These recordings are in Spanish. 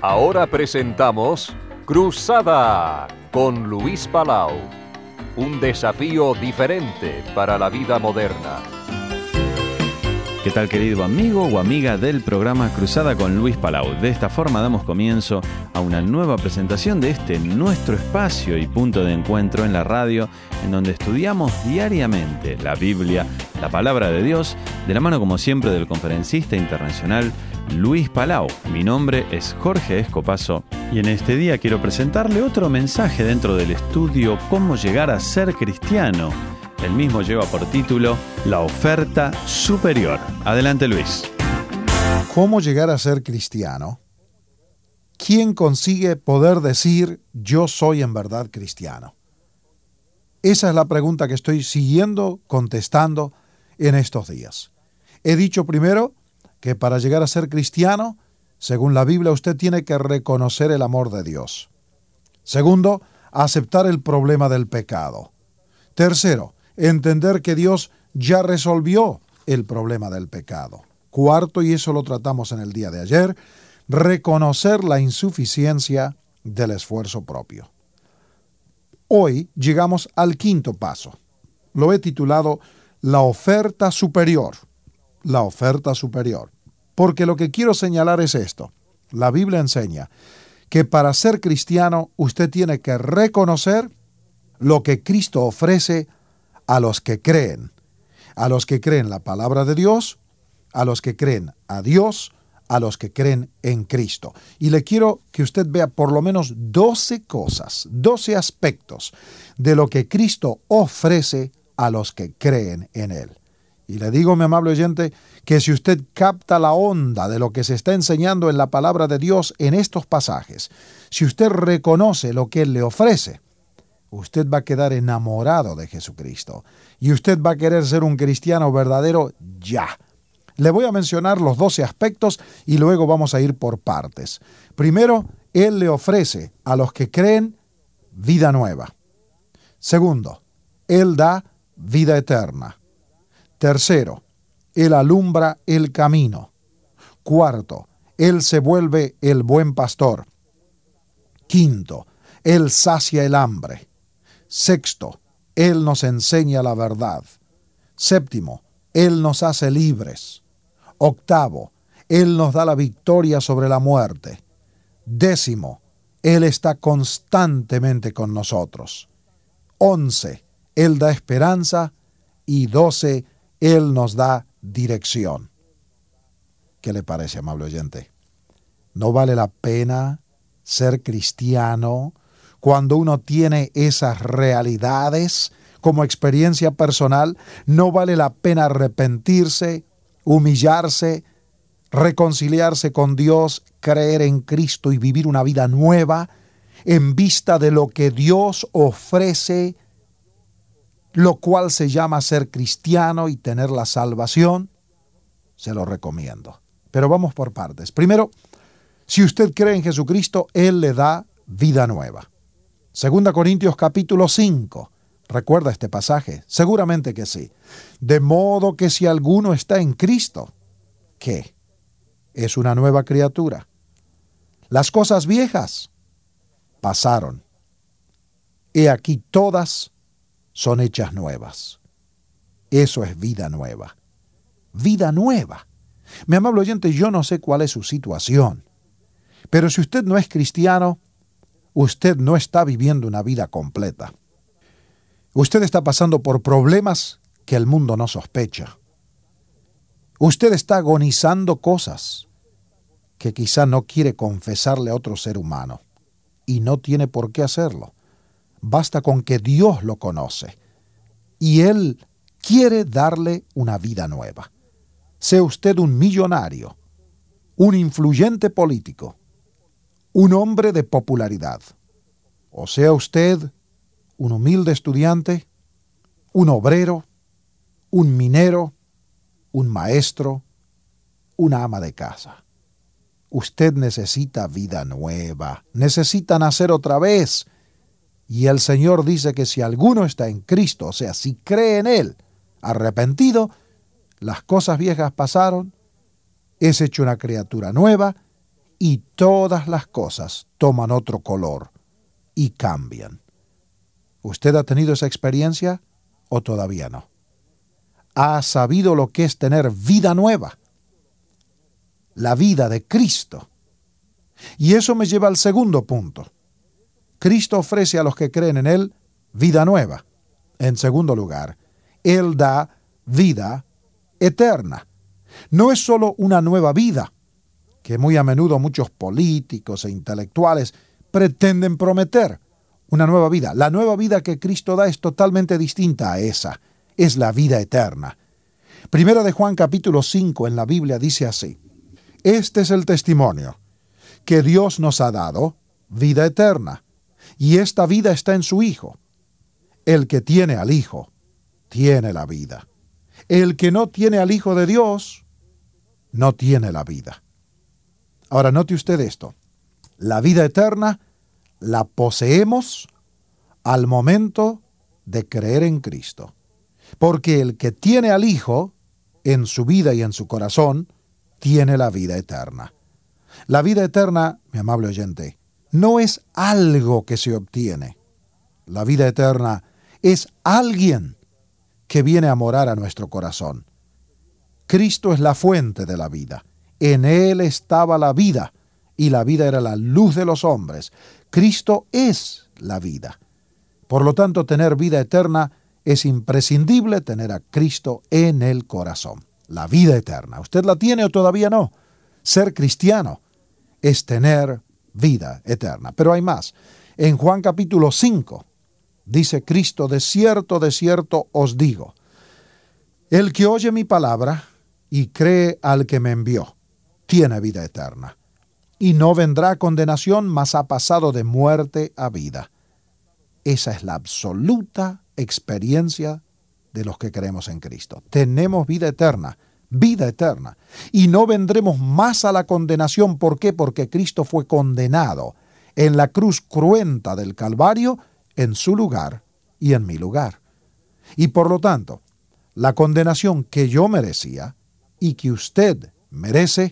Ahora presentamos Cruzada con Luis Palau. Un desafío diferente para la vida moderna. ¿Qué tal, querido amigo o amiga del programa Cruzada con Luis Palau? De esta forma damos comienzo a una nueva presentación de este nuestro espacio y punto de encuentro en la radio, en donde estudiamos diariamente la Biblia, la palabra de Dios, de la mano como siempre del conferencista internacional Luis Palau. Mi nombre es Jorge Escopazo y en este día quiero presentarle otro mensaje dentro del estudio Cómo llegar a ser cristiano. El mismo lleva por título La oferta superior. Adelante, Luis. ¿Cómo llegar a ser cristiano? ¿Quién consigue poder decir yo soy en verdad cristiano? Esa es la pregunta que estoy siguiendo contestando en estos días. He dicho primero que para llegar a ser cristiano, según la Biblia, usted tiene que reconocer el amor de Dios. Segundo, aceptar el problema del pecado. Tercero, entender que Dios ya resolvió el problema del pecado. Cuarto, y eso lo tratamos en el día de ayer, reconocer la insuficiencia del esfuerzo propio. Hoy llegamos al quinto paso. Lo he titulado La oferta superior. La oferta superior. Porque lo que quiero señalar es esto. La Biblia enseña que para ser cristiano usted tiene que reconocer lo que Cristo ofrece a los que creen la palabra de Dios, a los que creen a Dios, a los que creen en Cristo. Y le quiero que usted vea por lo menos 12 cosas, 12 aspectos de lo que Cristo ofrece a los que creen en Él. Y le digo, mi amable oyente, que si usted capta la onda de lo que se está enseñando en la palabra de Dios en estos pasajes, si usted reconoce lo que Él le ofrece, usted va a quedar enamorado de Jesucristo y usted va a querer ser un cristiano verdadero ya. Le voy a mencionar los 12 aspectos y luego vamos a ir por partes. Primero, Él le ofrece a los que creen vida nueva. Segundo, Él da vida eterna. Tercero, Él alumbra el camino. Cuarto, Él se vuelve el buen pastor. Quinto, Él sacia el hambre. Sexto, Él nos enseña la verdad. Séptimo, Él nos hace libres. Octavo, Él nos da la victoria sobre la muerte. Décimo, Él está constantemente con nosotros. 11, Él da esperanza. Y 12, Él nos da dirección. ¿Qué le parece, amable oyente? ¿No vale la pena ser cristiano cuando uno tiene esas realidades como experiencia personal? ¿No vale la pena arrepentirse, humillarse, reconciliarse con Dios, creer en Cristo y vivir una vida nueva en vista de lo que Dios ofrece, lo cual se llama ser cristiano y tener la salvación? Se lo recomiendo. Pero vamos por partes. Primero, si usted cree en Jesucristo, Él le da vida nueva. 2 Corintios capítulo 5. ¿Recuerda este pasaje? Seguramente que sí. De modo que si alguno está en Cristo, ¿qué? Es una nueva criatura. Las cosas viejas pasaron. He aquí todas son hechas nuevas. Eso es vida nueva. Vida nueva. Mi amable oyente, yo no sé cuál es su situación, pero si usted no es cristiano, usted no está viviendo una vida completa. Usted está pasando por problemas que el mundo no sospecha. Usted está agonizando cosas que quizá no quiere confesarle a otro ser humano, y no tiene por qué hacerlo. Basta con que Dios lo conoce y Él quiere darle una vida nueva. Sea usted un millonario, un influyente político, un hombre de popularidad, o sea usted un humilde estudiante, un obrero, un minero, un maestro, una ama de casa. Usted necesita vida nueva, necesita nacer otra vez. Y el Señor dice que si alguno está en Cristo, o sea, si cree en Él, arrepentido, las cosas viejas pasaron, es hecho una criatura nueva y todas las cosas toman otro color y cambian. ¿Usted ha tenido esa experiencia o todavía no? ¿Ha sabido lo que es tener vida nueva? La vida de Cristo. Y eso me lleva al segundo punto. Cristo ofrece a los que creen en Él vida nueva. En segundo lugar, Él da vida eterna. No es solo una nueva vida, que muy a menudo muchos políticos e intelectuales pretenden prometer. Una nueva vida. La nueva vida que Cristo da es totalmente distinta a esa. Es la vida eterna. Primera de Juan capítulo 5 en la Biblia dice así: este es el testimonio, que Dios nos ha dado vida eterna, y esta vida está en su Hijo. El que tiene al Hijo, tiene la vida. El que no tiene al Hijo de Dios, no tiene la vida. Ahora note usted esto. La vida eterna la poseemos al momento de creer en Cristo. Porque el que tiene al Hijo, en su vida y en su corazón, tiene la vida eterna. La vida eterna, mi amable oyente, no es algo que se obtiene. La vida eterna es alguien que viene a morar a nuestro corazón. Cristo es la fuente de la vida. En Él estaba la vida, y la vida era la luz de los hombres. Cristo es la vida. Por lo tanto, tener vida eterna es imprescindible tener a Cristo en el corazón. La vida eterna. ¿Usted la tiene o todavía no? Ser cristiano es tener vida eterna. Pero hay más. En Juan capítulo 5 dice Cristo: de cierto os digo, el que oye mi palabra y cree al que me envió, tiene vida eterna, y no vendrá a condenación, mas ha pasado de muerte a vida. Esa es la absoluta experiencia de los que creemos en Cristo. Tenemos vida eterna, y no vendremos más a la condenación. ¿Por qué? Porque Cristo fue condenado en la cruz cruenta del Calvario, en su lugar y en mi lugar. Y por lo tanto, la condenación que yo merecía y que usted merece,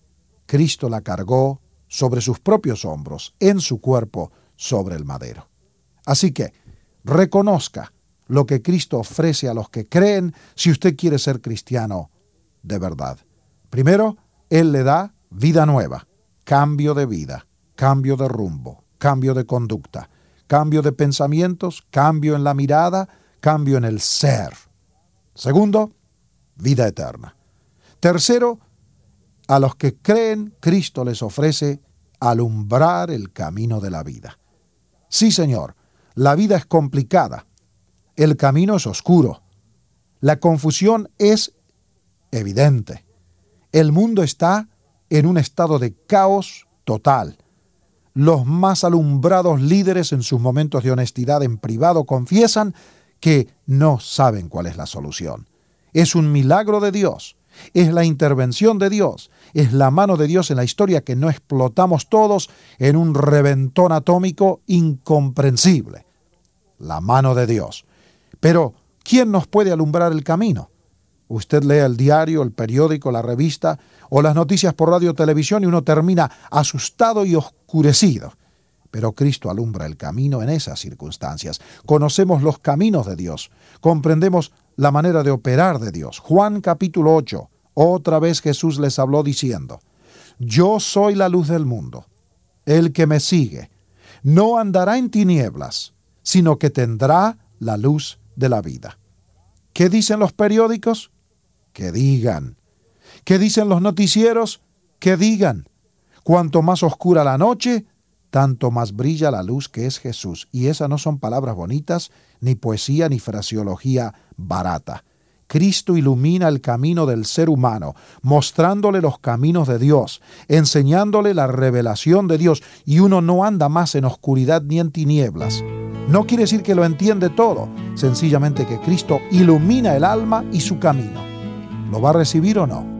Cristo la cargó sobre sus propios hombros, en su cuerpo, sobre el madero. Así que, reconozca lo que Cristo ofrece a los que creen si usted quiere ser cristiano de verdad. Primero, Él le da vida nueva, cambio de vida, cambio de rumbo, cambio de conducta, cambio de pensamientos, cambio en la mirada, cambio en el ser. Segundo, vida eterna. Tercero, a los que creen, Cristo les ofrece alumbrar el camino de la vida. Sí, Señor, la vida es complicada, el camino es oscuro, la confusión es evidente, el mundo está en un estado de caos total. Los más alumbrados líderes en sus momentos de honestidad en privado confiesan que no saben cuál es la solución. Es un milagro de Dios, es la intervención de Dios, es la mano de Dios en la historia que no explotamos todos en un reventón atómico incomprensible. La mano de Dios. Pero, ¿quién nos puede alumbrar el camino? Usted lee el diario, el periódico, la revista o las noticias por radio o televisión y uno termina asustado y oscurecido. Pero Cristo alumbra el camino en esas circunstancias. Conocemos los caminos de Dios. Comprendemos la manera de operar de Dios. Juan capítulo 8. Otra vez Jesús les habló diciendo: yo soy la luz del mundo. El que me sigue no andará en tinieblas, sino que tendrá la luz de la vida. ¿Qué dicen los periódicos? Que digan. ¿Qué dicen los noticieros? Que digan. Cuanto más oscura la noche, tanto más brilla la luz que es Jesús. Y esas no son palabras bonitas, ni poesía, ni fraseología barata. Cristo ilumina el camino del ser humano, mostrándole los caminos de Dios, enseñándole la revelación de Dios, y uno no anda más en oscuridad ni en tinieblas. No quiere decir que lo entiende todo, sencillamente que Cristo ilumina el alma y su camino. ¿Lo va a recibir o no?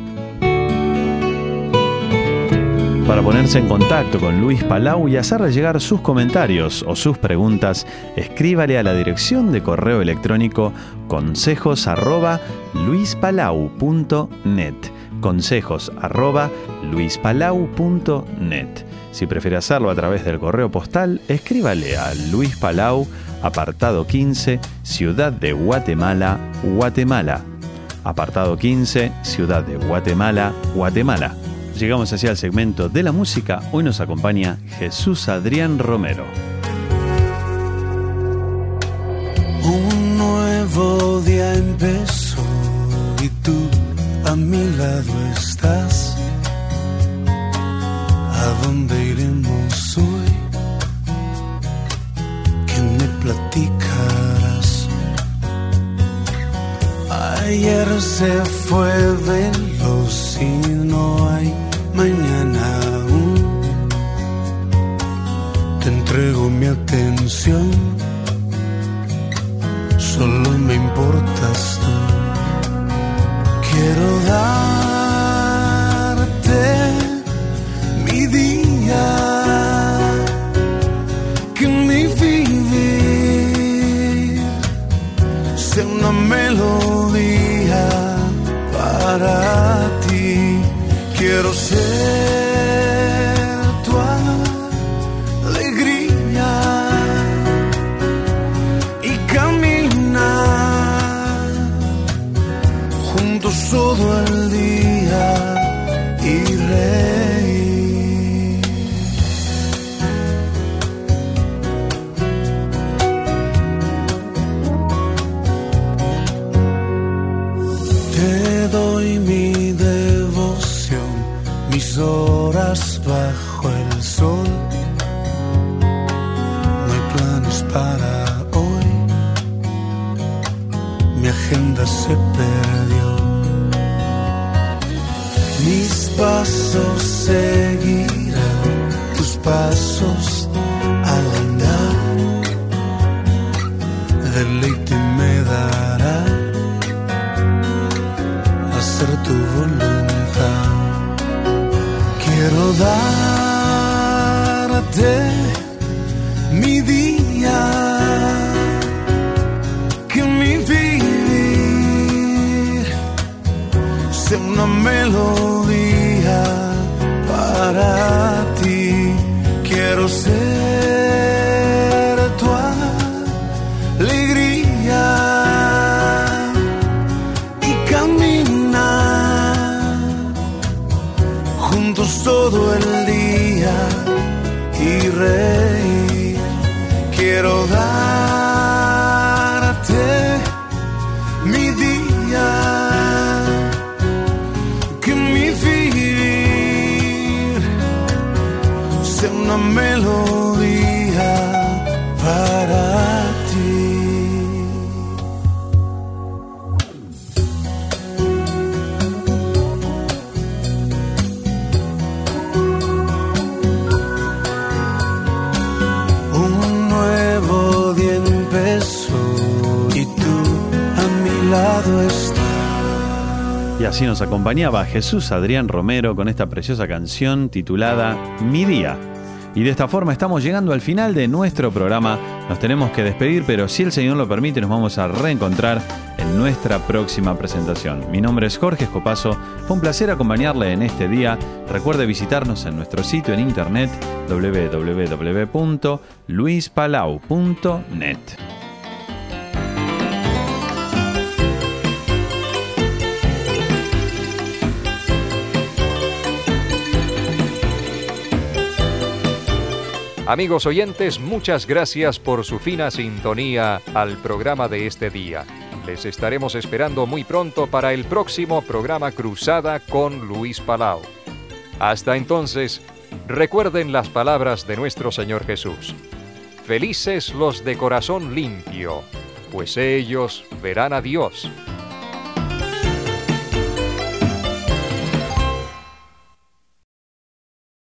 Para ponerse en contacto con Luis Palau y hacerle llegar sus comentarios o sus preguntas, escríbale a la dirección de correo electrónico consejos@luispalau.net. consejos@luispalau.net. Si prefiere hacerlo a través del correo postal, escríbale a Luis Palau, apartado 15, Ciudad de Guatemala, Guatemala. Apartado 15, Ciudad de Guatemala, Guatemala. Llegamos así al segmento de la música. Hoy nos acompaña Jesús Adrián Romero. Un nuevo día empezó y tú a mi lado estás. ¿A dónde iremos hoy? ¿Qué me platicarás? Ayer se fue veloz y no hay mañana aún. Te entrego mi atención, solo me importas tú. Quiero darte mi día, que mi vivir sea una melodía para ti. Quiero ser tu alegría y caminar juntos todo el día y reír. Te doy mi devoción, mis horas bajo el sol. No hay planes para hoy, mi agenda se perdió. Mis pasos seguirán tus pasos al andar. Deleite me dará hacer tu voluntad. Quiero darte mi día, que mi vivir sea una melodía para ti. Quiero ser tu alegría y caminar juntos todo el día y reír. Quiero darte mi día, que mi vivir sea una melodía para ti. Un nuevo día empezó y tú a mi lado estás. Y así nos acompañaba Jesús Adrián Romero con esta preciosa canción titulada Mi Día. Y de esta forma estamos llegando al final de nuestro programa. Nos tenemos que despedir, pero si el Señor lo permite, nos vamos a reencontrar en nuestra próxima presentación. Mi nombre es Jorge Escopazo. Fue un placer acompañarle en este día. Recuerde visitarnos en nuestro sitio en internet www.luispalau.net. Amigos oyentes, muchas gracias por su fina sintonía al programa de este día. Les estaremos esperando muy pronto para el próximo programa Cruzada con Luis Palau. Hasta entonces, recuerden las palabras de nuestro Señor Jesús. Felices los de corazón limpio, pues ellos verán a Dios.